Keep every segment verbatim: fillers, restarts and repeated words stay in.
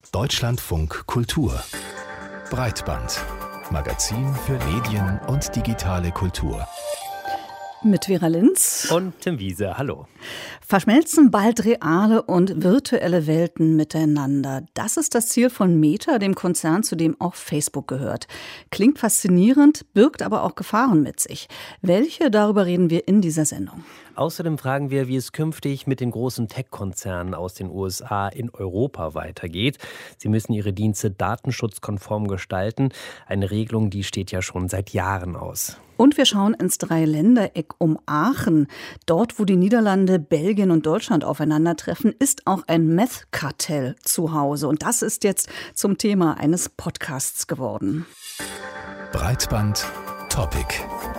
Deutschlandfunk Kultur Breitband. Magazin für Medien und digitale Kultur. Mit Vera Linz und Tim Wiese. Hallo. Verschmelzen bald reale und virtuelle Welten miteinander. Das ist das Ziel von Meta, dem Konzern, zu dem auch Facebook gehört. Klingt faszinierend, birgt aber auch Gefahren mit sich. Welche? Darüber reden wir in dieser Sendung. Außerdem fragen wir, wie es künftig mit den großen Tech-Konzernen aus den U S A in Europa weitergeht. Sie müssen ihre Dienste datenschutzkonform gestalten. Eine Regelung, die steht ja schon seit Jahren aus. Und wir schauen ins Dreiländereck um Aachen. Dort, wo die Niederlande, Belgien und Deutschland aufeinandertreffen, ist auch ein Meth-Kartell zu Hause. Und das ist jetzt zum Thema eines Podcasts geworden. Breitband Topic.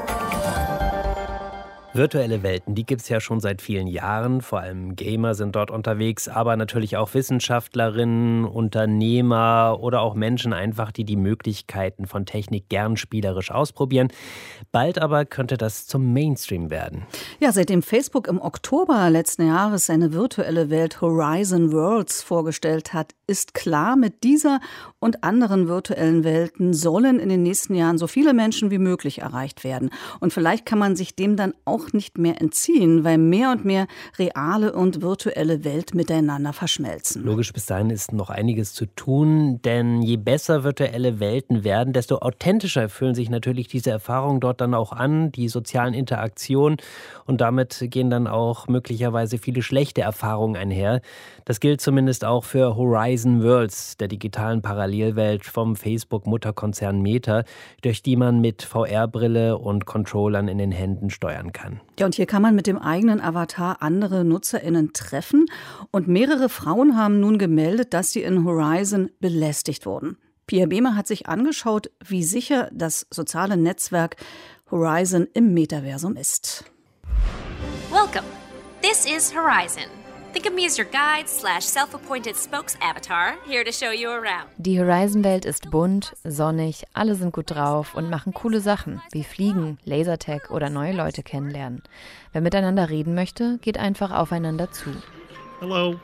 Virtuelle Welten, die gibt es ja schon seit vielen Jahren. Vor allem Gamer sind dort unterwegs, aber natürlich auch Wissenschaftlerinnen, Unternehmer oder auch Menschen einfach, die die Möglichkeiten von Technik gern spielerisch ausprobieren. Bald aber könnte das zum Mainstream werden. Ja, seitdem Facebook im Oktober letzten Jahres seine virtuelle Welt Horizon Worlds vorgestellt hat, ist klar, mit dieser und anderen virtuellen Welten sollen in den nächsten Jahren so viele Menschen wie möglich erreicht werden. Und vielleicht kann man sich dem dann auch nicht mehr entziehen, weil mehr und mehr reale und virtuelle Welt miteinander verschmelzen. Logisch, bis dahin ist noch einiges zu tun, denn je besser virtuelle Welten werden, desto authentischer fühlen sich natürlich diese Erfahrungen dort dann auch an, die sozialen Interaktionen, und damit gehen dann auch möglicherweise viele schlechte Erfahrungen einher. Das gilt zumindest auch für Horizon Worlds, der digitalen Parallelwelt vom Facebook-Mutterkonzern Meta, durch die man mit V R-Brille und Controllern in den Händen steuern kann. Ja, und hier kann man mit dem eigenen Avatar andere NutzerInnen treffen. Und mehrere Frauen haben nun gemeldet, dass sie in Horizon belästigt wurden. Pia Behmer hat sich angeschaut, wie sicher das soziale Netzwerk Horizon im Metaversum ist. Welcome. This is Horizon. Think of me as your guide slash self-appointed spokes-avatar, here to show you around. Die Horizon-Welt ist bunt, sonnig, alle sind gut drauf und machen coole Sachen, wie Fliegen, Lasertag oder neue Leute kennenlernen. Wer miteinander reden möchte, geht einfach aufeinander zu. Hello.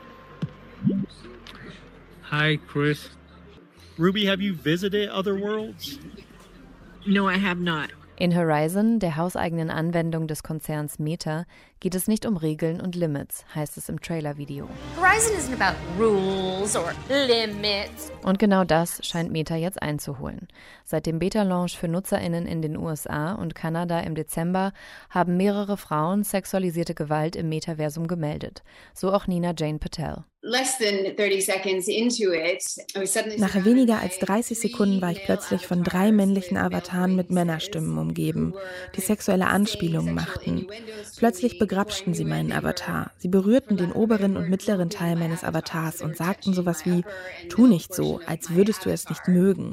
Hi, Chris. Ruby, have you visited other worlds? No, I have not. In Horizon, der hauseigenen Anwendung des Konzerns Meta, geht es nicht um Regeln und Limits, heißt es im Trailer-Video. Horizon isn't about rules or limits. Und genau das scheint Meta jetzt einzuholen. Seit dem Beta-Launch für NutzerInnen in den U S A und Kanada im Dezember haben mehrere Frauen sexualisierte Gewalt im Metaversum gemeldet. So auch Nina Jane Patel. Nach weniger als dreißig Sekunden war ich plötzlich von drei männlichen Avataren mit Männerstimmen umgeben, die sexuelle Anspielungen machten. Plötzlich begrapschten sie meinen Avatar. Sie berührten den oberen und mittleren Teil meines Avatars und sagten sowas wie, tu nicht so, als würdest du es nicht mögen.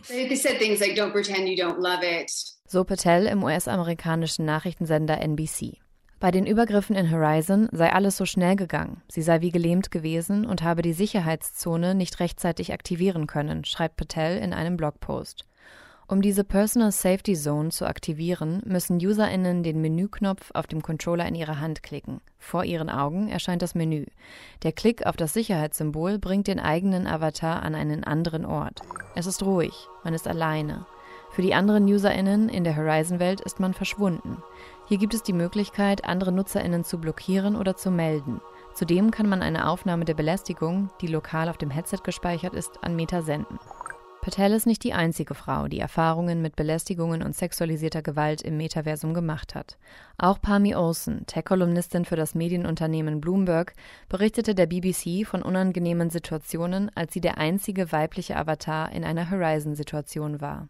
So Patel im U S-amerikanischen Nachrichtensender N B C. Bei den Übergriffen in Horizon sei alles so schnell gegangen. Sie sei wie gelähmt gewesen und habe die Sicherheitszone nicht rechtzeitig aktivieren können, schreibt Patel in einem Blogpost. Um diese Personal Safety Zone zu aktivieren, müssen UserInnen den Menüknopf auf dem Controller in ihrer Hand klicken. Vor ihren Augen erscheint das Menü. Der Klick auf das Sicherheitssymbol bringt den eigenen Avatar an einen anderen Ort. Es ist ruhig, man ist alleine. Für die anderen UserInnen in der Horizon-Welt ist man verschwunden. Hier gibt es die Möglichkeit, andere NutzerInnen zu blockieren oder zu melden. Zudem kann man eine Aufnahme der Belästigung, die lokal auf dem Headset gespeichert ist, an Meta senden. Patel ist nicht die einzige Frau, die Erfahrungen mit Belästigungen und sexualisierter Gewalt im Metaversum gemacht hat. Auch Pammy Olson, Tech-Kolumnistin für das Medienunternehmen Bloomberg, berichtete der B B C von unangenehmen Situationen, als sie der einzige weibliche Avatar in einer Horizon-Situation war.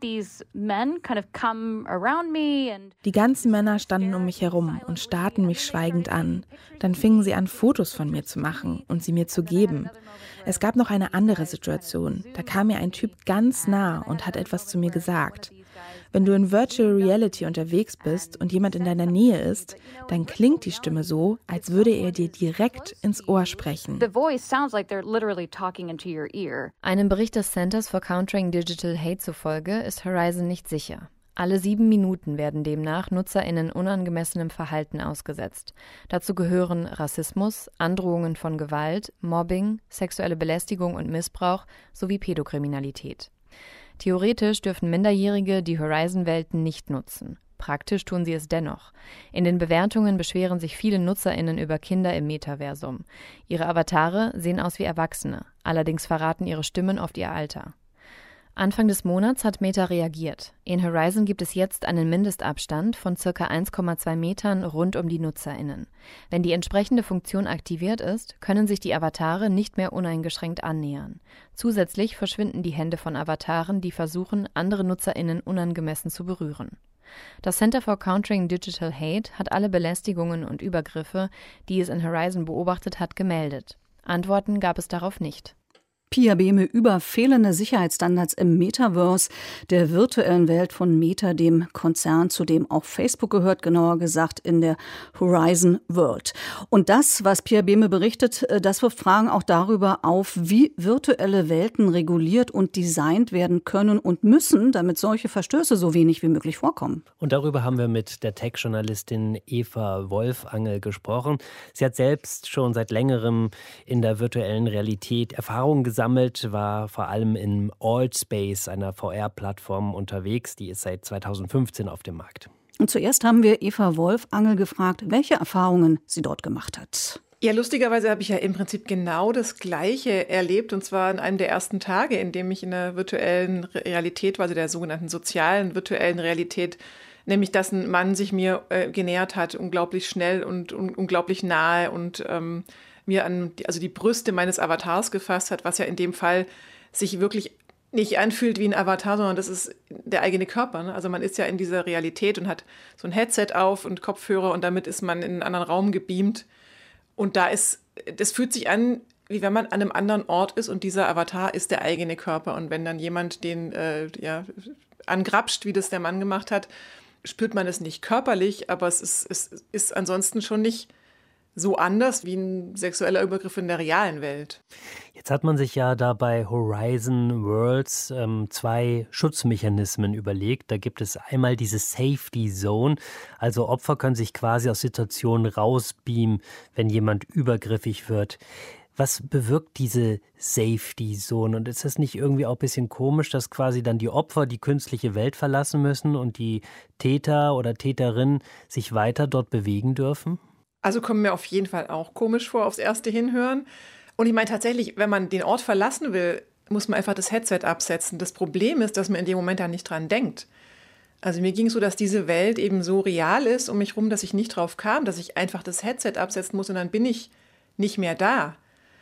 Die ganzen Männer standen um mich herum und starrten mich schweigend an. Dann fingen sie an, Fotos von mir zu machen und sie mir zu geben. Es gab noch eine andere Situation. Da kam mir ein Typ ganz nah und hat etwas zu mir gesagt. Wenn du in Virtual Reality unterwegs bist und jemand in deiner Nähe ist, dann klingt die Stimme so, als würde er dir direkt ins Ohr sprechen. Einem Bericht des Centers for Countering Digital Hate zufolge ist Horizon nicht sicher. Alle sieben Minuten werden demnach NutzerInnen unangemessenem Verhalten ausgesetzt. Dazu gehören Rassismus, Androhungen von Gewalt, Mobbing, sexuelle Belästigung und Missbrauch sowie Pädokriminalität. Theoretisch dürfen Minderjährige die Horizon-Welten nicht nutzen. Praktisch tun sie es dennoch. In den Bewertungen beschweren sich viele NutzerInnen über Kinder im Metaversum. Ihre Avatare sehen aus wie Erwachsene, allerdings verraten ihre Stimmen oft ihr Alter. Anfang des Monats hat Meta reagiert. In Horizon gibt es jetzt einen Mindestabstand von ca. eins Komma zwei Metern rund um die NutzerInnen. Wenn die entsprechende Funktion aktiviert ist, können sich die Avatare nicht mehr uneingeschränkt annähern. Zusätzlich verschwinden die Hände von Avataren, die versuchen, andere NutzerInnen unangemessen zu berühren. Das Center for Countering Digital Hate hat alle Belästigungen und Übergriffe, die es in Horizon beobachtet hat, gemeldet. Antworten gab es darauf nicht. Pia Behme über fehlende Sicherheitsstandards im Metaverse, der virtuellen Welt von Meta, dem Konzern, zu dem auch Facebook gehört, genauer gesagt in der Horizon World. Und das, was Pia Behme berichtet, das wirft Fragen auch darüber auf, wie virtuelle Welten reguliert und designt werden können und müssen, damit solche Verstöße so wenig wie möglich vorkommen. Und darüber haben wir mit der Tech-Journalistin Eva Wolfangel gesprochen. Sie hat selbst schon seit längerem in der virtuellen Realität Erfahrungen gesammelt. Gesammelt, war vor allem in Altspace, einer V R-Plattform, unterwegs. Die ist seit zweitausendfünfzehn auf dem Markt. Und zuerst haben wir Eva Wolfangel gefragt, welche Erfahrungen sie dort gemacht hat. Ja, lustigerweise habe ich ja im Prinzip genau das Gleiche erlebt, und zwar an einem der ersten Tage, in dem ich in der virtuellen Realität war, also der sogenannten sozialen virtuellen Realität, nämlich dass ein Mann sich mir äh, genähert hat, unglaublich schnell und un- unglaublich nahe und ähm, mir an die, also die Brüste meines Avatars gefasst hat, was ja in dem Fall sich wirklich nicht anfühlt wie ein Avatar, sondern das ist der eigene Körper. Ne? Also man ist ja in dieser Realität und hat so ein Headset auf und Kopfhörer und damit ist man in einen anderen Raum gebeamt. Und da ist, das fühlt sich an, wie wenn man an einem anderen Ort ist und dieser Avatar ist der eigene Körper. Und wenn dann jemand den äh, ja, angrapscht, wie das der Mann gemacht hat, spürt man es nicht körperlich, aber es ist, es ist ansonsten schon nicht so anders wie ein sexueller Übergriff in der realen Welt. Jetzt hat man sich ja da bei Horizon Worlds ähm, zwei Schutzmechanismen überlegt. Da gibt es einmal diese Safety Zone, also Opfer können sich quasi aus Situationen rausbeamen, wenn jemand übergriffig wird. Was bewirkt diese Safety Zone? Und ist das nicht irgendwie auch ein bisschen komisch, dass quasi dann die Opfer die künstliche Welt verlassen müssen und die Täter oder Täterinnen sich weiter dort bewegen dürfen? Also kommen mir auf jeden Fall auch komisch vor, aufs erste Hinhören. Und ich meine tatsächlich, wenn man den Ort verlassen will, muss man einfach das Headset absetzen. Das Problem ist, dass man in dem Moment da nicht dran denkt. Also mir ging es so, dass diese Welt eben so real ist um mich rum, dass ich nicht drauf kam, dass ich einfach das Headset absetzen muss und dann bin ich nicht mehr da.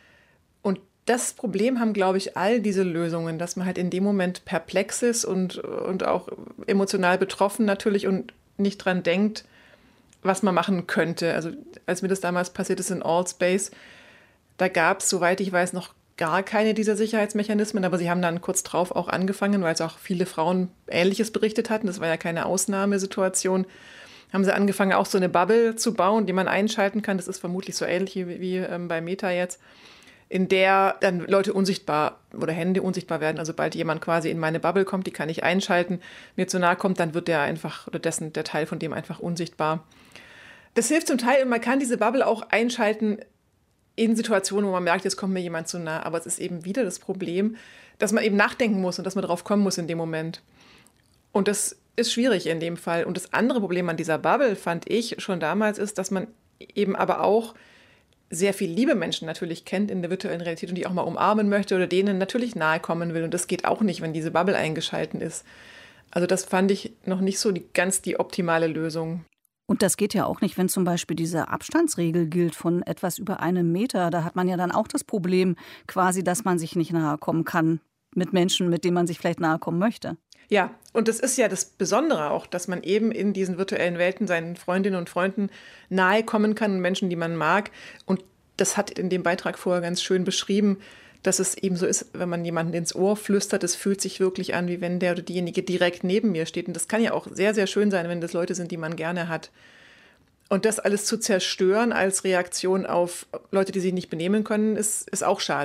Und das Problem haben, glaube ich, all diese Lösungen, dass man halt in dem Moment perplex ist und, und auch emotional betroffen natürlich und nicht dran denkt, was man machen könnte. Also als mir das damals passiert ist in Altspace, da gab es, soweit ich weiß, noch gar keine dieser Sicherheitsmechanismen, aber sie haben dann kurz drauf auch angefangen, weil es auch viele Frauen Ähnliches berichtet hatten, das war ja keine Ausnahmesituation, haben sie angefangen, auch so eine Bubble zu bauen, die man einschalten kann, das ist vermutlich so ähnlich wie, wie ähm, bei Meta jetzt, in der dann Leute unsichtbar oder Hände unsichtbar werden. Also sobald jemand quasi in meine Bubble kommt, die kann ich einschalten, mir zu nahe kommt, dann wird der einfach, oder dessen, der Teil von dem einfach unsichtbar. Das hilft zum Teil und man kann diese Bubble auch einschalten in Situationen, wo man merkt, jetzt kommt mir jemand zu nah. Aber es ist eben wieder das Problem, dass man eben nachdenken muss und dass man drauf kommen muss in dem Moment. Und das ist schwierig in dem Fall. Und das andere Problem an dieser Bubble, fand ich schon damals, ist, dass man eben aber auch sehr viel liebe Menschen natürlich kennt in der virtuellen Realität und die auch mal umarmen möchte oder denen natürlich nahe kommen will. Und das geht auch nicht, wenn diese Bubble eingeschalten ist. Also das fand ich noch nicht so die, ganz die optimale Lösung. Und das geht ja auch nicht, wenn zum Beispiel diese Abstandsregel gilt von etwas über einem Meter. Da hat man ja dann auch das Problem quasi, dass man sich nicht nahe kommen kann mit Menschen, mit denen man sich vielleicht nahe kommen möchte. Ja, und das ist ja das Besondere auch, dass man eben in diesen virtuellen Welten seinen Freundinnen und Freunden nahe kommen kann und Menschen, die man mag. Und das hat in dem Beitrag vorher ganz schön beschrieben, dass es eben so ist, wenn man jemanden ins Ohr flüstert, es fühlt sich wirklich an, wie wenn der oder diejenige direkt neben mir steht. Und das kann ja auch sehr, sehr schön sein, wenn das Leute sind, die man gerne hat. Und das alles zu zerstören als Reaktion auf Leute, die sich nicht benehmen können, ist, ist auch schade.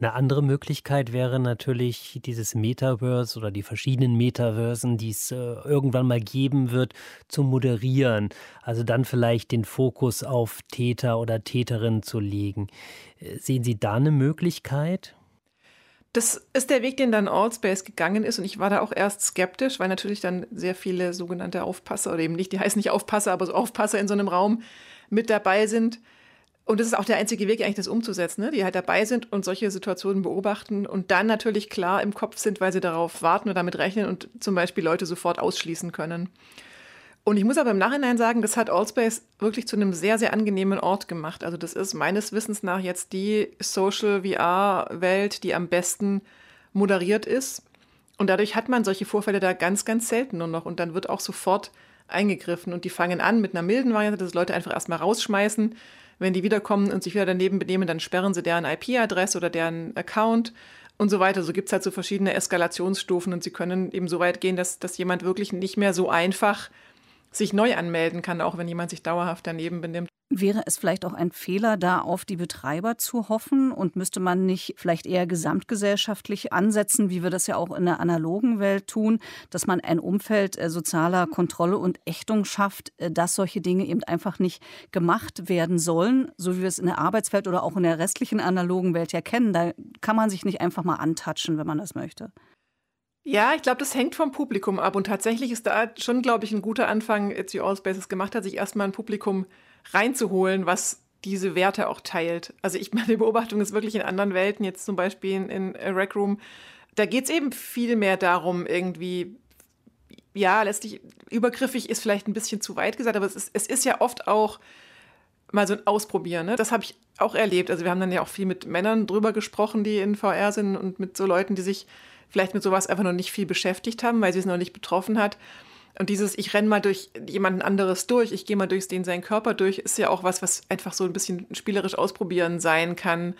Eine andere Möglichkeit wäre natürlich dieses Metaverse oder die verschiedenen Metaversen, die es äh, irgendwann mal geben wird, zu moderieren. Also dann vielleicht den Fokus auf Täter oder Täterinnen zu legen. Äh, sehen Sie da eine Möglichkeit? Das ist der Weg, den dann Allspace gegangen ist. Und ich war da auch erst skeptisch, weil natürlich dann sehr viele sogenannte Aufpasser oder eben nicht, die heißen nicht Aufpasser, aber so Aufpasser in so einem Raum mit dabei sind. Und das ist auch der einzige Weg, eigentlich das umzusetzen, ne? Die halt dabei sind und solche Situationen beobachten und dann natürlich klar im Kopf sind, weil sie darauf warten oder damit rechnen und zum Beispiel Leute sofort ausschließen können. Und ich muss aber im Nachhinein sagen, das hat Allspace wirklich zu einem sehr, sehr angenehmen Ort gemacht. Also das ist meines Wissens nach jetzt die Social-V R-Welt, die am besten moderiert ist. Und dadurch hat man solche Vorfälle da ganz, ganz selten nur noch. Und dann wird auch sofort eingegriffen. Und die fangen an mit einer milden Variante, dass Leute einfach erstmal rausschmeißen. Wenn die wiederkommen und sich wieder daneben benehmen, dann sperren sie deren I P-Adresse oder deren Account und so weiter. So gibt es halt so verschiedene Eskalationsstufen und sie können eben so weit gehen, dass, dass jemand wirklich nicht mehr so einfach sich neu anmelden kann, auch wenn jemand sich dauerhaft daneben benimmt. Wäre es vielleicht auch ein Fehler, da auf die Betreiber zu hoffen und müsste man nicht vielleicht eher gesamtgesellschaftlich ansetzen, wie wir das ja auch in der analogen Welt tun, dass man ein Umfeld äh, sozialer Kontrolle und Ächtung schafft, äh, dass solche Dinge eben einfach nicht gemacht werden sollen, so wie wir es in der Arbeitswelt oder auch in der restlichen analogen Welt ja kennen. Da kann man sich nicht einfach mal antatschen, wenn man das möchte. Ja, ich glaube, das hängt vom Publikum ab. Und tatsächlich ist da schon, glaube ich, ein guter Anfang, jetzt wie Allspace gemacht hat, sich erstmal ein Publikum reinzuholen, was diese Werte auch teilt. Also ich meine Beobachtung ist wirklich in anderen Welten, jetzt zum Beispiel in, in Rec Room, da geht es eben viel mehr darum, irgendwie, ja, letztlich übergriffig ist vielleicht ein bisschen zu weit gesagt, aber es ist, es ist ja oft auch mal so ein Ausprobieren. Ne? Das habe ich auch erlebt. Also wir haben dann ja auch viel mit Männern drüber gesprochen, die in V R sind und mit so Leuten, die sich vielleicht mit sowas einfach noch nicht viel beschäftigt haben, weil sie es noch nicht betroffen hat. Und dieses, ich renne mal durch jemanden anderes durch, ich gehe mal durch den seinen Körper durch, ist ja auch was, was einfach so ein bisschen spielerisch ausprobieren sein kann,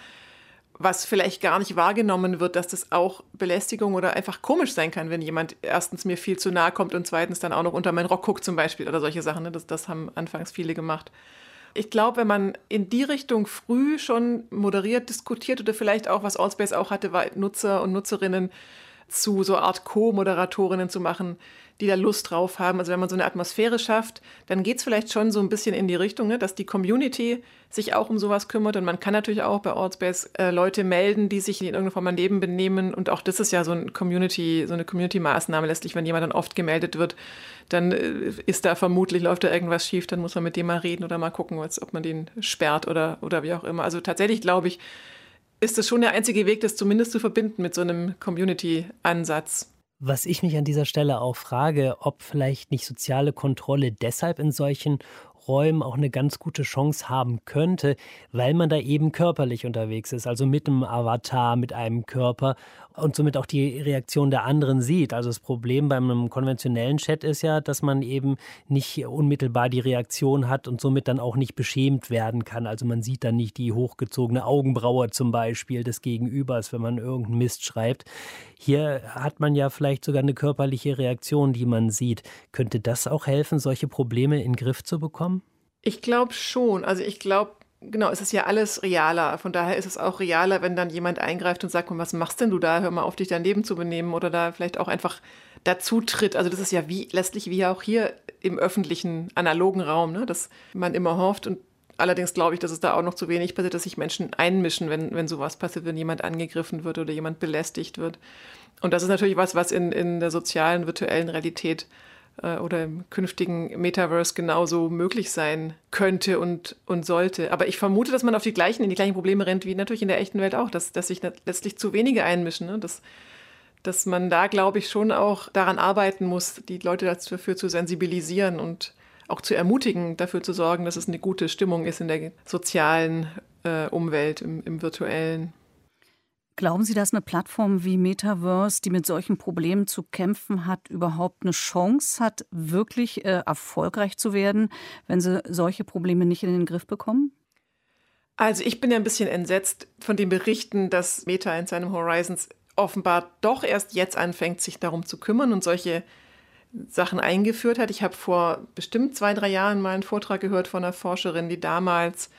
was vielleicht gar nicht wahrgenommen wird, dass das auch Belästigung oder einfach komisch sein kann, wenn jemand erstens mir viel zu nahe kommt und zweitens dann auch noch unter meinen Rock guckt zum Beispiel oder solche Sachen. Ne? Das, das haben anfangs viele gemacht. Ich glaube, wenn man in die Richtung früh schon moderiert, diskutiert oder vielleicht auch, was Allspace auch hatte, war Nutzer und Nutzerinnen zu so Art Co-Moderatorinnen zu machen, die da Lust drauf haben. Also wenn man so eine Atmosphäre schafft, dann geht es vielleicht schon so ein bisschen in die Richtung, ne, dass die Community sich auch um sowas kümmert. Und man kann natürlich auch bei Allspace äh, Leute melden, die sich in irgendeiner Form daneben benehmen. Und auch das ist ja so, ein Community, so eine Community-Maßnahme. Letztlich, wenn jemand dann oft gemeldet wird, dann äh, ist da vermutlich, läuft da irgendwas schief, dann muss man mit dem mal reden oder mal gucken, was, ob man den sperrt oder, oder wie auch immer. Also tatsächlich glaube ich, ist das schon der einzige Weg, das zumindest zu verbinden mit so einem Community-Ansatz. Was ich mich an dieser Stelle auch frage, ob vielleicht nicht soziale Kontrolle deshalb in solchen Räumen auch eine ganz gute Chance haben könnte, weil man da eben körperlich unterwegs ist, also mit einem Avatar, mit einem Körper und somit auch die Reaktion der anderen sieht. Also das Problem bei einem konventionellen Chat ist ja, dass man eben nicht unmittelbar die Reaktion hat und somit dann auch nicht beschämt werden kann. Also man sieht dann nicht die hochgezogene Augenbraue zum Beispiel des Gegenübers, wenn man irgendeinen Mist schreibt. Hier hat man ja vielleicht sogar eine körperliche Reaktion, die man sieht. Könnte das auch helfen, solche Probleme in den Griff zu bekommen? Ich glaube schon. Also ich glaube, genau, es ist ja alles realer. Von daher ist es auch realer, wenn dann jemand eingreift und sagt, was machst denn du da? Hör mal auf, dich daneben zu benehmen oder da vielleicht auch einfach dazu tritt. Also das ist ja wie letztlich wie auch hier im öffentlichen, analogen Raum, ne? Dass man immer hofft. Und allerdings glaube ich, dass es da auch noch zu wenig passiert, dass sich Menschen einmischen, wenn, wenn sowas passiert, wenn jemand angegriffen wird oder jemand belästigt wird. Und das ist natürlich was, was in, in der sozialen, virtuellen Realität oder im künftigen Metaverse genauso möglich sein könnte und, und sollte. Aber ich vermute, dass man auf die gleichen, in die gleichen Probleme rennt, wie natürlich in der echten Welt auch, dass, dass sich letztlich zu wenige einmischen. Ne? Dass, dass man da, glaube ich, schon auch daran arbeiten muss, die Leute dafür zu sensibilisieren und auch zu ermutigen, dafür zu sorgen, dass es eine gute Stimmung ist in der sozialen äh, Umwelt, im, im virtuellen. Glauben Sie, dass eine Plattform wie Metaverse, die mit solchen Problemen zu kämpfen hat, überhaupt eine Chance hat, wirklich äh, erfolgreich zu werden, wenn sie solche Probleme nicht in den Griff bekommen? Also ich bin ja ein bisschen entsetzt von den Berichten, dass Meta in seinem Horizons offenbar doch erst jetzt anfängt, sich darum zu kümmern und solche Sachen eingeführt hat. Ich habe vor bestimmt zwei, drei Jahren mal einen Vortrag gehört von einer Forscherin, die damals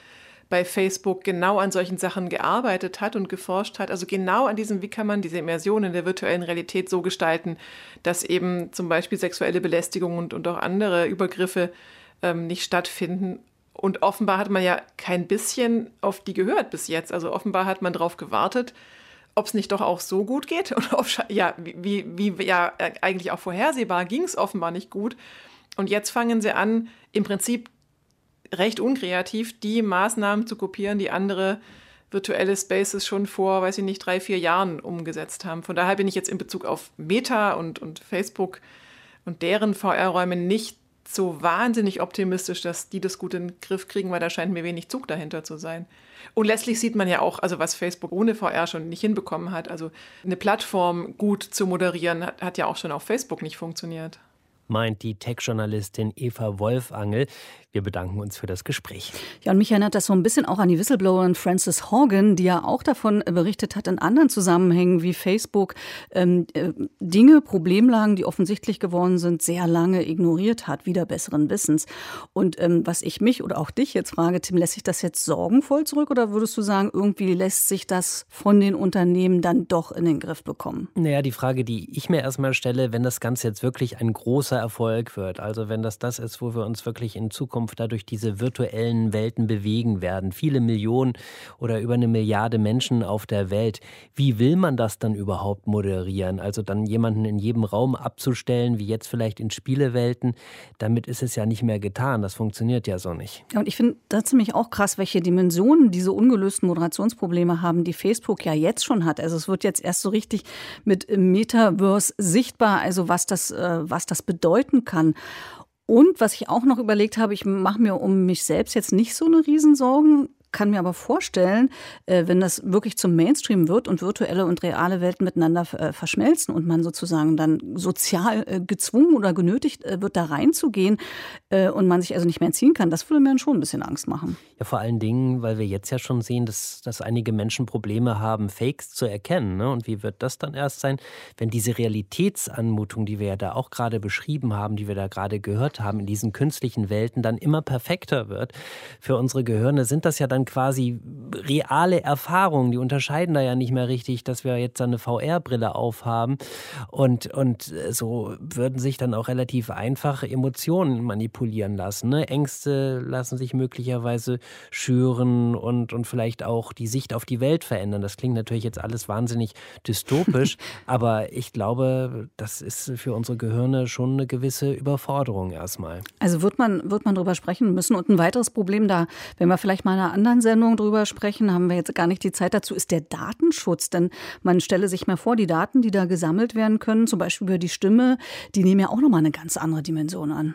bei Facebook genau an solchen Sachen gearbeitet hat und geforscht hat. Also genau an diesem, wie kann man diese Immersion in der virtuellen Realität so gestalten, dass eben zum Beispiel sexuelle Belästigung und, und auch andere Übergriffe ähm, nicht stattfinden. Und offenbar hat man ja kein bisschen auf die gehört bis jetzt. Also offenbar hat man darauf gewartet, ob es nicht doch auch so gut geht. Und ob, ja, wie, wie ja eigentlich auch vorhersehbar ging es offenbar nicht gut. Und jetzt fangen sie an, im Prinzip recht unkreativ die Maßnahmen zu kopieren, die andere virtuelle Spaces schon vor, weiß ich nicht, drei, vier Jahren umgesetzt haben. Von daher bin ich jetzt in Bezug auf Meta und, und Facebook und deren V R-Räume nicht so wahnsinnig optimistisch, dass die das gut in den Griff kriegen, weil da scheint mir wenig Zug dahinter zu sein. Und letztlich sieht man ja auch, also was Facebook ohne V R schon nicht hinbekommen hat, also eine Plattform gut zu moderieren, hat, hat ja auch schon auf Facebook nicht funktioniert. Meint die Tech-Journalistin Eva Wolfangel. Wir bedanken uns für das Gespräch. Ja, und mich erinnert das so ein bisschen auch an die Whistleblowerin Frances Haugen, die ja auch davon berichtet hat in anderen Zusammenhängen, wie Facebook ähm, äh, Dinge, Problemlagen, die offensichtlich geworden sind, sehr lange ignoriert hat, wider besseren Wissens. Und ähm, was ich mich oder auch dich jetzt frage, Tim, lässt sich das jetzt sorgenvoll zurück oder würdest du sagen, irgendwie lässt sich das von den Unternehmen dann doch in den Griff bekommen? Naja, die Frage, die ich mir erstmal stelle, wenn das Ganze jetzt wirklich ein großer Erfolg wird, also wenn das das ist, wo wir uns wirklich in Zukunft dadurch diese virtuellen Welten bewegen werden, viele Millionen oder über eine Milliarde Menschen auf der Welt, wie will man das dann überhaupt moderieren? Also dann jemanden in jedem Raum abzustellen, wie jetzt vielleicht in Spielewelten, damit ist es ja nicht mehr getan. Das funktioniert ja so nicht. Ja, und ich finde das ziemlich auch krass, welche Dimensionen diese ungelösten Moderationsprobleme haben, die Facebook ja jetzt schon hat. Also es wird jetzt erst so richtig mit Metaverse sichtbar, also was das, was das bedeuten kann. Und was ich auch noch überlegt habe, ich mache mir um mich selbst jetzt nicht so eine Riesensorgen, kann mir aber vorstellen, wenn das wirklich zum Mainstream wird und virtuelle und reale Welten miteinander verschmelzen und man sozusagen dann sozial gezwungen oder genötigt wird, da reinzugehen und man sich also nicht mehr entziehen kann, das würde mir dann schon ein bisschen Angst machen. Ja, vor allen Dingen, weil wir jetzt ja schon sehen, dass, dass einige Menschen Probleme haben, Fakes zu erkennen. Ne? Und wie wird das dann erst sein, wenn diese Realitätsanmutung, die wir ja da auch gerade beschrieben haben, die wir da gerade gehört haben, in diesen künstlichen Welten dann immer perfekter wird? Für unsere Gehirne sind das ja dann quasi reale Erfahrungen, die unterscheiden da ja nicht mehr richtig, dass wir jetzt eine V R-Brille aufhaben und, und so würden sich dann auch relativ einfach Emotionen manipulieren lassen. Ne? Ängste lassen sich möglicherweise schüren und, und vielleicht auch die Sicht auf die Welt verändern. Das klingt natürlich jetzt alles wahnsinnig dystopisch, aber ich glaube, das ist für unsere Gehirne schon eine gewisse Überforderung erstmal. Also wird man, wird man drüber sprechen müssen. Und ein weiteres Problem da, wenn wir vielleicht mal in einer anderen Sendung drüber sprechen, haben wir jetzt gar nicht die Zeit dazu, ist der Datenschutz. Denn man stelle sich mal vor, die Daten, die da gesammelt werden können, zum Beispiel über die Stimme, die nehmen ja auch nochmal eine ganz andere Dimension an.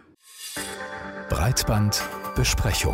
Breitbandbesprechung.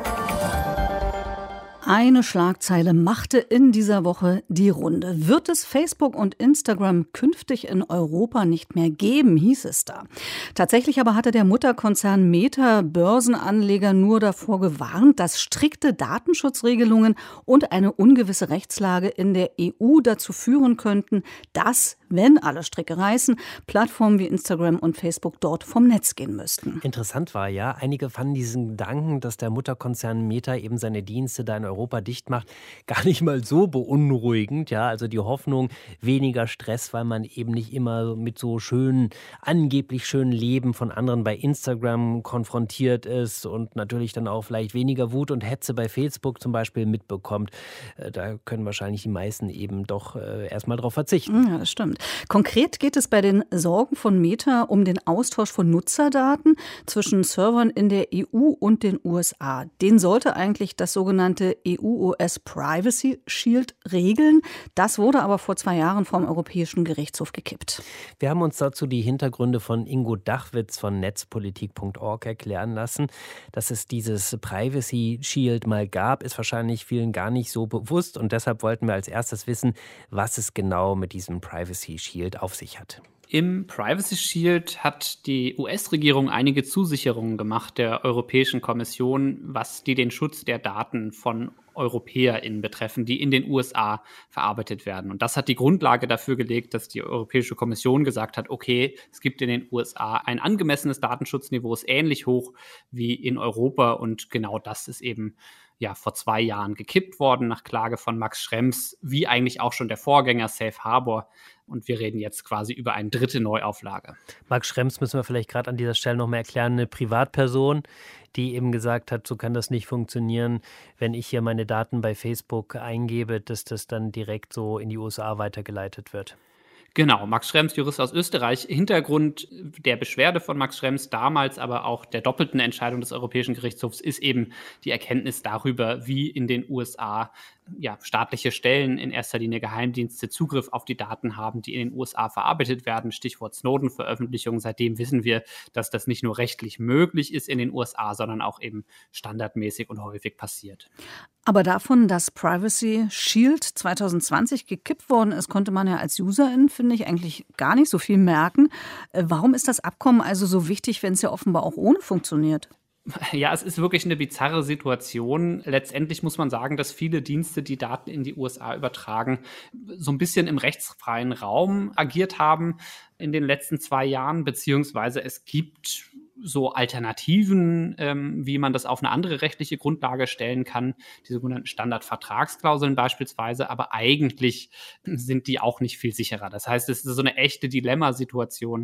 Eine Schlagzeile machte in dieser Woche die Runde. Wird es Facebook und Instagram künftig in Europa nicht mehr geben, hieß es da. Tatsächlich aber hatte der Mutterkonzern Meta Börsenanleger nur davor gewarnt, dass strikte Datenschutzregelungen und eine ungewisse Rechtslage in der E U dazu führen könnten, dass, wenn alle Stricke reißen, Plattformen wie Instagram und Facebook dort vom Netz gehen müssten. Interessant war ja, einige fanden diesen Gedanken, dass der Mutterkonzern Meta eben seine Dienste da in Europa dicht macht, gar nicht mal so beunruhigend. Ja, also die Hoffnung, weniger Stress, weil man eben nicht immer mit so schönen, angeblich schönen Leben von anderen bei Instagram konfrontiert ist und natürlich dann auch vielleicht weniger Wut und Hetze bei Facebook zum Beispiel mitbekommt. Da können wahrscheinlich die meisten eben doch erstmal drauf verzichten. Ja, das stimmt. Konkret geht es bei den Sorgen von Meta um den Austausch von Nutzerdaten zwischen Servern in der E U und den U S A. Den sollte eigentlich das sogenannte E U-U S Privacy Shield regeln. Das wurde aber vor zwei Jahren vom Europäischen Gerichtshof gekippt. Wir haben uns dazu die Hintergründe von Ingo Dachwitz von netzpolitik punkt org erklären lassen. Dass es dieses Privacy Shield mal gab, ist wahrscheinlich vielen gar nicht so bewusst. Und deshalb wollten wir als erstes wissen, was es genau mit diesem Privacy Shield auf sich hat. Im Privacy Shield hat die U S-Regierung einige Zusicherungen gemacht der Europäischen Kommission, was die den Schutz der Daten von EuropäerInnen betreffen, die in den U S A verarbeitet werden. Und das hat die Grundlage dafür gelegt, dass die Europäische Kommission gesagt hat, okay, es gibt in den U S A ein angemessenes Datenschutzniveau, ist ähnlich hoch wie in Europa und genau das ist eben ja vor zwei Jahren gekippt worden nach Klage von Max Schrems, wie eigentlich auch schon der Vorgänger Safe Harbor. Und wir reden jetzt quasi über eine dritte Neuauflage. Max Schrems müssen wir vielleicht gerade an dieser Stelle noch mal erklären, eine Privatperson, die eben gesagt hat, so kann das nicht funktionieren, wenn ich hier meine Daten bei Facebook eingebe, dass das dann direkt so in die U S A weitergeleitet wird. Genau, Max Schrems, Jurist aus Österreich. Hintergrund der Beschwerde von Max Schrems damals, aber auch der doppelten Entscheidung des Europäischen Gerichtshofs ist eben die Erkenntnis darüber, wie in den U S A ja, staatliche Stellen, in erster Linie Geheimdienste, Zugriff auf die Daten haben, die in den U S A verarbeitet werden. Stichwort Snowden-Veröffentlichung. Seitdem wissen wir, dass das nicht nur rechtlich möglich ist in den U S A, sondern auch eben standardmäßig und häufig passiert. Aber davon, dass Privacy Shield zwanzig zwanzig gekippt worden ist, konnte man ja als Userin, finde ich, eigentlich gar nicht so viel merken. Warum ist das Abkommen also so wichtig, wenn es ja offenbar auch ohne funktioniert? Ja, es ist wirklich eine bizarre Situation. Letztendlich muss man sagen, dass viele Dienste, die Daten in die U S A übertragen, so ein bisschen im rechtsfreien Raum agiert haben in den letzten zwei Jahren, beziehungsweise es gibt so Alternativen, ähm, wie man das auf eine andere rechtliche Grundlage stellen kann, die sogenannten Standardvertragsklauseln beispielsweise, aber eigentlich sind die auch nicht viel sicherer. Das heißt, es ist so eine echte Dilemmasituation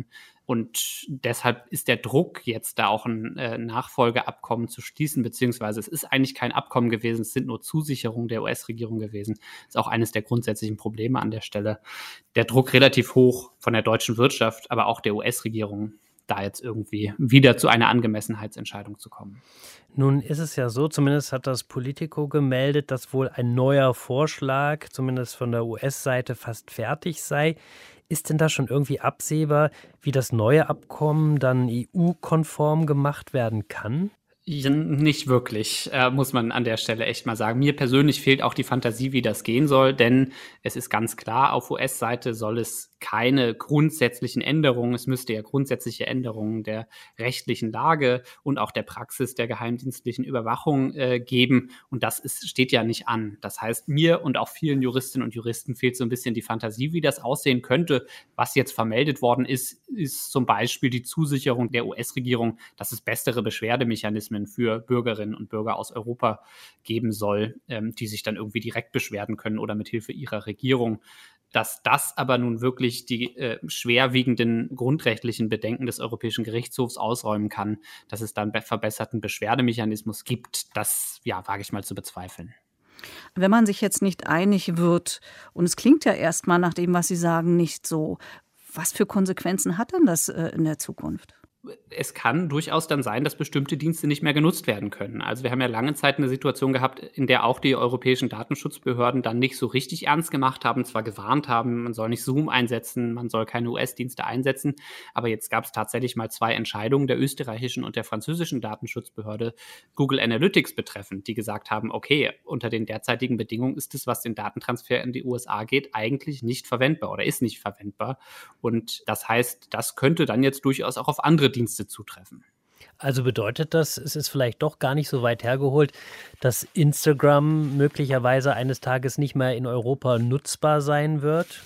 und deshalb ist der Druck, jetzt da auch ein äh, Nachfolgeabkommen zu schließen, beziehungsweise es ist eigentlich kein Abkommen gewesen, es sind nur Zusicherungen der U S-Regierung gewesen. Das ist auch eines der grundsätzlichen Probleme an der Stelle. Der Druck relativ hoch von der deutschen Wirtschaft, aber auch der U S-Regierung, da jetzt irgendwie wieder zu einer Angemessenheitsentscheidung zu kommen. Nun ist es ja so, zumindest hat das Politico gemeldet, dass wohl ein neuer Vorschlag, zumindest von der U S-Seite, fast fertig sei. Ist denn da schon irgendwie absehbar, wie das neue Abkommen dann E U-konform gemacht werden kann? Ja, nicht wirklich, äh, muss man an der Stelle echt mal sagen. Mir persönlich fehlt auch die Fantasie, wie das gehen soll, denn es ist ganz klar, auf U S-Seite soll es keine grundsätzlichen Änderungen, es müsste ja grundsätzliche Änderungen der rechtlichen Lage und auch der Praxis der geheimdienstlichen Überwachung äh, geben und das ist, steht ja nicht an. Das heißt, mir und auch vielen Juristinnen und Juristen fehlt so ein bisschen die Fantasie, wie das aussehen könnte. Was jetzt vermeldet worden ist, ist zum Beispiel die Zusicherung der U S-Regierung, dass es bessere Beschwerdemechanismen für Bürgerinnen und Bürger aus Europa geben soll, ähm, die sich dann irgendwie direkt beschweren können oder mit Hilfe ihrer Regierung. Dass das aber nun wirklich die äh, schwerwiegenden grundrechtlichen Bedenken des Europäischen Gerichtshofs ausräumen kann, dass es dann einen verbesserten Beschwerdemechanismus gibt, das ja, wage ich mal zu bezweifeln. Wenn man sich jetzt nicht einig wird, und es klingt ja erstmal nach dem, was Sie sagen, nicht so, was für Konsequenzen hat denn das äh, in der Zukunft? Es kann durchaus dann sein, dass bestimmte Dienste nicht mehr genutzt werden können. Also wir haben ja lange Zeit eine Situation gehabt, in der auch die europäischen Datenschutzbehörden dann nicht so richtig ernst gemacht haben, zwar gewarnt haben, man soll nicht Zoom einsetzen, man soll keine U S-Dienste einsetzen, aber jetzt gab es tatsächlich mal zwei Entscheidungen der österreichischen und der französischen Datenschutzbehörde Google Analytics betreffend, die gesagt haben, okay, unter den derzeitigen Bedingungen ist es, was den Datentransfer in die U S A geht, eigentlich nicht verwendbar oder ist nicht verwendbar. Und das heißt, das könnte dann jetzt durchaus auch auf andere Dienste zutreffen. Also bedeutet das, es ist vielleicht doch gar nicht so weit hergeholt, dass Instagram möglicherweise eines Tages nicht mehr in Europa nutzbar sein wird?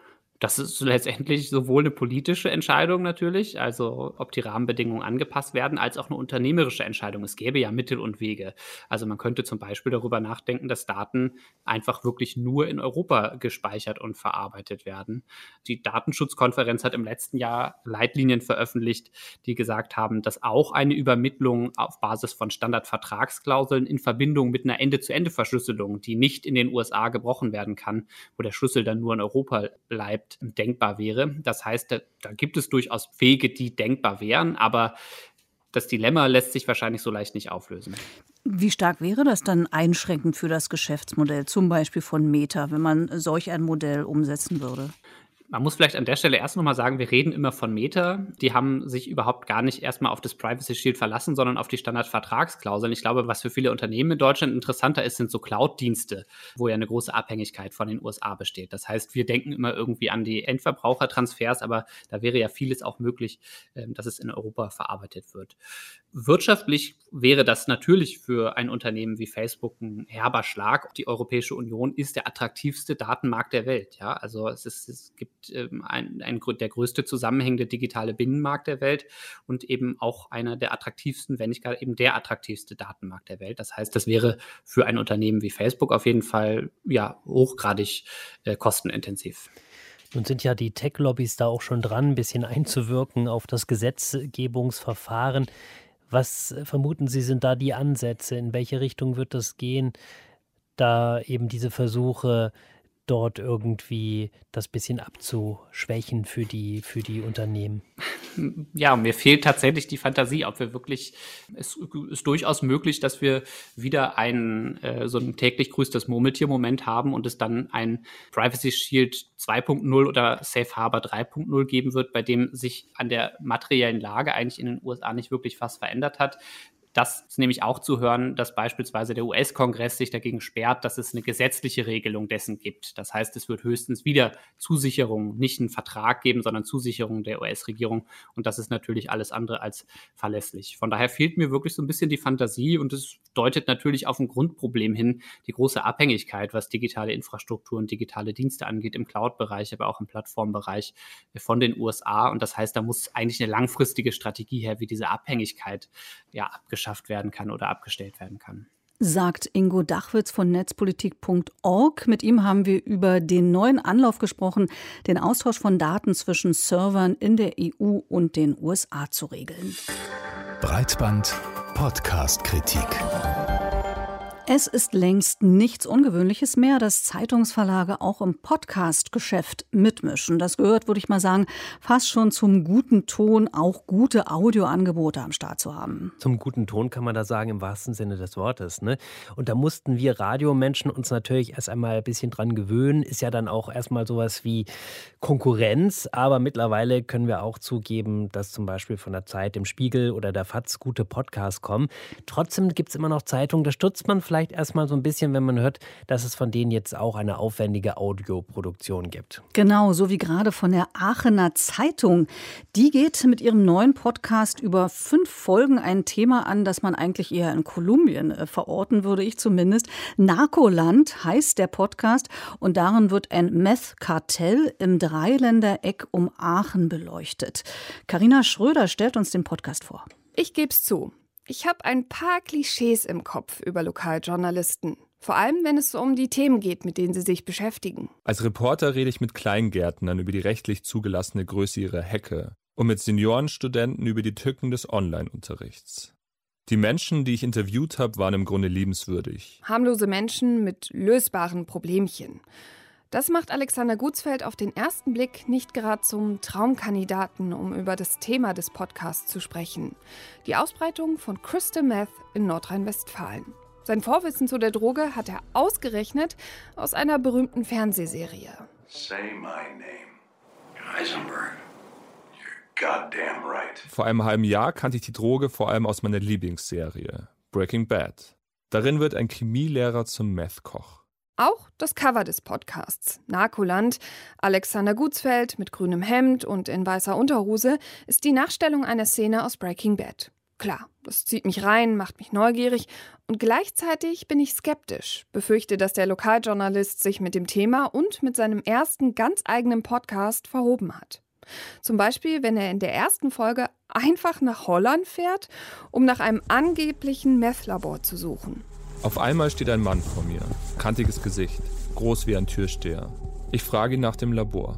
Das ist letztendlich sowohl eine politische Entscheidung natürlich, also ob die Rahmenbedingungen angepasst werden, als auch eine unternehmerische Entscheidung. Es gäbe ja Mittel und Wege. Also man könnte zum Beispiel darüber nachdenken, dass Daten einfach wirklich nur in Europa gespeichert und verarbeitet werden. Die Datenschutzkonferenz hat im letzten Jahr Leitlinien veröffentlicht, die gesagt haben, dass auch eine Übermittlung auf Basis von Standardvertragsklauseln in Verbindung mit einer Ende-zu-Ende-Verschlüsselung, die nicht in den U S A gebrochen werden kann, wo der Schlüssel dann nur in Europa bleibt, denkbar wäre. Das heißt, da, da gibt es durchaus Wege, die denkbar wären, aber das Dilemma lässt sich wahrscheinlich so leicht nicht auflösen. Wie stark wäre das dann einschränkend für das Geschäftsmodell, zum Beispiel von Meta, wenn man solch ein Modell umsetzen würde? Man muss vielleicht an der Stelle erst nochmal sagen, wir reden immer von Meta. Die haben sich überhaupt gar nicht erstmal auf das Privacy Shield verlassen, sondern auf die Standardvertragsklauseln. Ich glaube, was für viele Unternehmen in Deutschland interessanter ist, sind so Cloud-Dienste, wo ja eine große Abhängigkeit von den U S A besteht. Das heißt, wir denken immer irgendwie an die Endverbrauchertransfers, aber da wäre ja vieles auch möglich, dass es in Europa verarbeitet wird. Wirtschaftlich wäre das natürlich für ein Unternehmen wie Facebook ein herber Schlag. Die Europäische Union ist der attraktivste Datenmarkt der Welt. Ja, also es, ist, es gibt ähm, ein, ein, der größte zusammenhängende digitale Binnenmarkt der Welt und eben auch einer der attraktivsten, wenn nicht gar eben der attraktivste Datenmarkt der Welt. Das heißt, das wäre für ein Unternehmen wie Facebook auf jeden Fall ja hochgradig äh, kostenintensiv. Nun sind ja die Tech-Lobbys da auch schon dran, ein bisschen einzuwirken auf das Gesetzgebungsverfahren. Was vermuten Sie, sind da die Ansätze? In welche Richtung wird das gehen, da eben diese Versuche, dort irgendwie das bisschen abzuschwächen für die, für die Unternehmen? Ja, mir fehlt tatsächlich die Fantasie, ob wir wirklich, es ist durchaus möglich, dass wir wieder ein, äh, so ein täglich grüßt das Murmeltier-Moment haben und es dann ein Privacy Shield zwei Punkt null oder Safe Harbor drei Punkt null geben wird, bei dem sich an der materiellen Lage eigentlich in den U S A nicht wirklich was verändert hat. Das ist nämlich auch zu hören, dass beispielsweise der U S-Kongress sich dagegen sperrt, dass es eine gesetzliche Regelung dessen gibt. Das heißt, es wird höchstens wieder Zusicherung, nicht einen Vertrag geben, sondern Zusicherung der U S-Regierung. Und das ist natürlich alles andere als verlässlich. Von daher fehlt mir wirklich so ein bisschen die Fantasie und es deutet natürlich auf ein Grundproblem hin, die große Abhängigkeit, was digitale Infrastruktur und digitale Dienste angeht, im Cloud-Bereich, aber auch im Plattformbereich von den U S A. Und das heißt, da muss eigentlich eine langfristige Strategie her, wie diese Abhängigkeit ja abgeschafft werden kann oder abgestellt werden kann. Sagt Ingo Dachwitz von netzpolitik punkt org. Mit ihm haben wir über den neuen Anlauf gesprochen, den Austausch von Daten zwischen Servern in der E U und den U S A zu regeln. Breitband Podcast-Kritik. Es ist längst nichts Ungewöhnliches mehr, dass Zeitungsverlage auch im Podcast-Geschäft mitmischen. Das gehört, würde ich mal sagen, fast schon zum guten Ton, auch gute Audioangebote am Start zu haben. Zum guten Ton kann man da sagen, im wahrsten Sinne des Wortes, ne? Und da mussten wir Radiomenschen uns natürlich erst einmal ein bisschen dran gewöhnen. Ist ja dann auch erstmal sowas wie Konkurrenz. Aber mittlerweile können wir auch zugeben, dass zum Beispiel von der Zeit, dem Spiegel oder der FAZ gute Podcasts kommen. Trotzdem gibt es immer noch Zeitungen, da stutzt man vielleicht erstmal so ein bisschen, wenn man hört, dass es von denen jetzt auch eine aufwendige Audioproduktion gibt. Genau, so wie gerade von der Aachener Zeitung. Die geht mit ihrem neuen Podcast über fünf Folgen ein Thema an, das man eigentlich eher in Kolumbien äh, verorten würde, ich zumindest. Narkoland heißt der Podcast und darin wird ein Meth-Kartell im Dreiländereck um Aachen beleuchtet. Carina Schröder stellt uns den Podcast vor. Ich geb's zu. Ich habe ein paar Klischees im Kopf über Lokaljournalisten. Vor allem, wenn es so um die Themen geht, mit denen sie sich beschäftigen. Als Reporter rede ich mit Kleingärtnern über die rechtlich zugelassene Größe ihrer Hecke und mit Seniorenstudenten über die Tücken des Online-Unterrichts. Die Menschen, die ich interviewt habe, waren im Grunde liebenswürdig. Harmlose Menschen mit lösbaren Problemchen. Das macht Alexander Gutzfeld auf den ersten Blick nicht gerade zum Traumkandidaten, um über das Thema des Podcasts zu sprechen. Die Ausbreitung von Crystal Meth in Nordrhein-Westfalen. Sein Vorwissen zu der Droge hat er ausgerechnet aus einer berühmten Fernsehserie. Say my name, Heisenberg. You're goddamn right. Vor einem halben Jahr kannte ich die Droge vor allem aus meiner Lieblingsserie, Breaking Bad. Darin wird ein Chemielehrer zum Meth-Koch. Auch das Cover des Podcasts, Narkoland, Alexander Gutzfeld mit grünem Hemd und in weißer Unterhose, ist die Nachstellung einer Szene aus Breaking Bad. Klar, das zieht mich rein, macht mich neugierig und gleichzeitig bin ich skeptisch, befürchte, dass der Lokaljournalist sich mit dem Thema und mit seinem ersten ganz eigenen Podcast verhoben hat. Zum Beispiel, wenn er in der ersten Folge einfach nach Holland fährt, um nach einem angeblichen Meth-Labor zu suchen. Auf einmal steht ein Mann vor mir, kantiges Gesicht, groß wie ein Türsteher. Ich frage ihn nach dem Labor.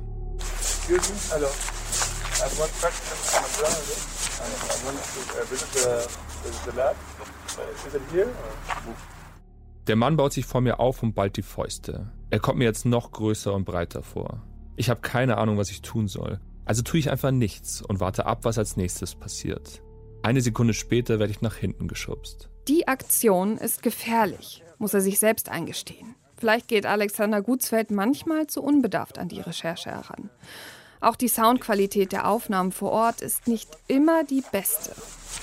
Der Mann baut sich vor mir auf und ballt die Fäuste. Er kommt mir jetzt noch größer und breiter vor. Ich habe keine Ahnung, was ich tun soll. Also tue ich einfach nichts und warte ab, was als nächstes passiert. Eine Sekunde später werde ich nach hinten geschubst. Die Aktion ist gefährlich, muss er sich selbst eingestehen. Vielleicht geht Alexander Gutzfeld manchmal zu unbedarft an die Recherche heran. Auch die Soundqualität der Aufnahmen vor Ort ist nicht immer die beste.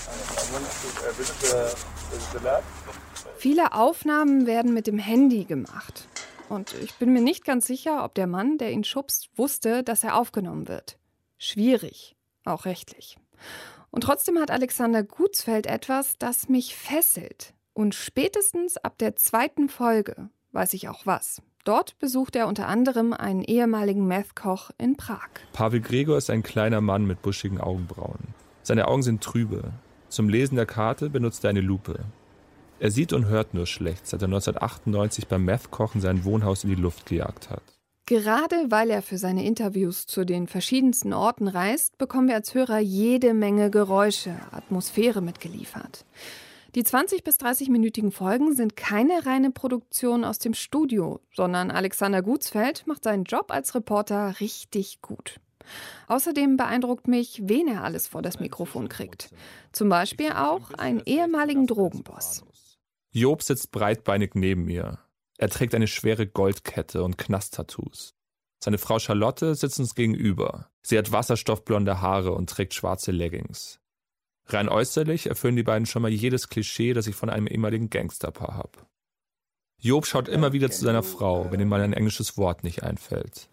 Viele Aufnahmen werden mit dem Handy gemacht. Und ich bin mir nicht ganz sicher, ob der Mann, der ihn schubst, wusste, dass er aufgenommen wird. Schwierig, auch rechtlich. Und trotzdem hat Alexander Gutzfeld etwas, das mich fesselt. Und spätestens ab der zweiten Folge weiß ich auch was. Dort besucht er unter anderem einen ehemaligen Meth-Koch in Prag. Pavel Gregor ist ein kleiner Mann mit buschigen Augenbrauen. Seine Augen sind trübe. Zum Lesen der Karte benutzt er eine Lupe. Er sieht und hört nur schlecht, seit er neunzehnhundertachtundneunzig beim Meth-Kochen sein Wohnhaus in die Luft gejagt hat. Gerade weil er für seine Interviews zu den verschiedensten Orten reist, bekommen wir als Hörer jede Menge Geräusche, Atmosphäre mitgeliefert. Die zwanzig- bis dreißig-minütigen Folgen sind keine reine Produktion aus dem Studio, sondern Alexander Gutzfeld macht seinen Job als Reporter richtig gut. Außerdem beeindruckt mich, wen er alles vor das Mikrofon kriegt. Zum Beispiel auch einen ehemaligen Drogenboss. Job sitzt breitbeinig neben mir. Er trägt eine schwere Goldkette und Knast-Tattoos. Seine Frau Charlotte sitzt uns gegenüber. Sie hat wasserstoffblonde Haare und trägt schwarze Leggings. Rein äußerlich erfüllen die beiden schon mal jedes Klischee, das ich von einem ehemaligen Gangsterpaar habe. Job schaut immer wieder zu seiner Frau, wenn ihm mal ein englisches Wort nicht einfällt.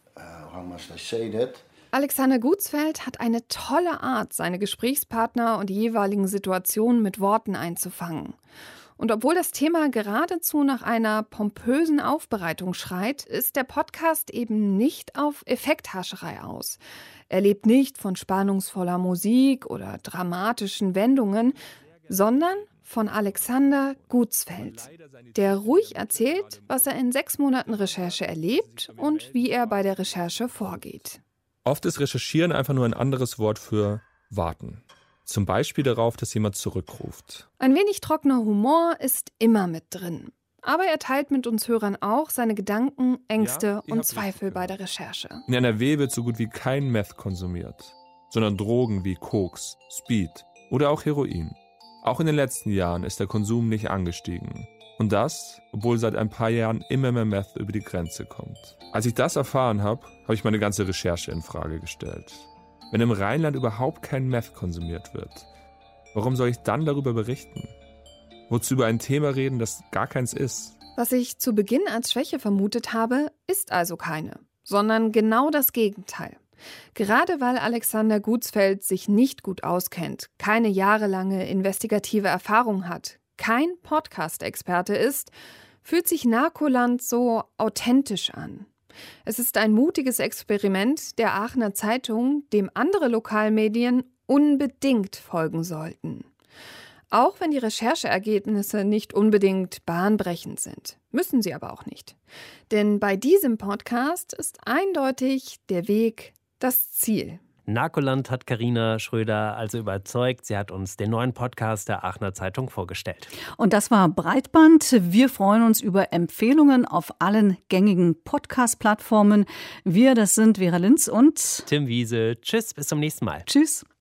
Alexander Gutzfeld hat eine tolle Art, seine Gesprächspartner und die jeweiligen Situationen mit Worten einzufangen. Und obwohl das Thema geradezu nach einer pompösen Aufbereitung schreit, ist der Podcast eben nicht auf Effekthascherei aus. Er lebt nicht von spannungsvoller Musik oder dramatischen Wendungen, sondern von Alexander Gutzfeld, der ruhig erzählt, was er in sechs Monaten Recherche erlebt und wie er bei der Recherche vorgeht. Oft ist Recherchieren einfach nur ein anderes Wort für warten. Zum Beispiel darauf, dass jemand zurückruft. Ein wenig trockener Humor ist immer mit drin. Aber er teilt mit uns Hörern auch seine Gedanken, Ängste ja, und Zweifel bei der Recherche. In N R W wird so gut wie kein Meth konsumiert, sondern Drogen wie Koks, Speed oder auch Heroin. Auch in den letzten Jahren ist der Konsum nicht angestiegen. Und das, obwohl seit ein paar Jahren immer mehr Meth über die Grenze kommt. Als ich das erfahren habe, habe ich meine ganze Recherche in Frage gestellt. Wenn im Rheinland überhaupt kein Meth konsumiert wird, warum soll ich dann darüber berichten? Wozu über ein Thema reden, das gar keins ist? Was ich zu Beginn als Schwäche vermutet habe, ist also keine, sondern genau das Gegenteil. Gerade weil Alexander Gutzfeld sich nicht gut auskennt, keine jahrelange investigative Erfahrung hat, kein Podcast-Experte ist, fühlt sich Narkoland so authentisch an. Es ist ein mutiges Experiment der Aachener Zeitung, dem andere Lokalmedien unbedingt folgen sollten. Auch wenn die Rechercheergebnisse nicht unbedingt bahnbrechend sind. Müssen sie aber auch nicht. Denn bei diesem Podcast ist eindeutig der Weg das Ziel. Narkoland hat Carina Schröder also überzeugt. Sie hat uns den neuen Podcast der Aachener Zeitung vorgestellt. Und das war Breitband. Wir freuen uns über Empfehlungen auf allen gängigen Podcast-Plattformen. Wir, das sind Vera Linz und Tim Wiese. Tschüss, bis zum nächsten Mal. Tschüss.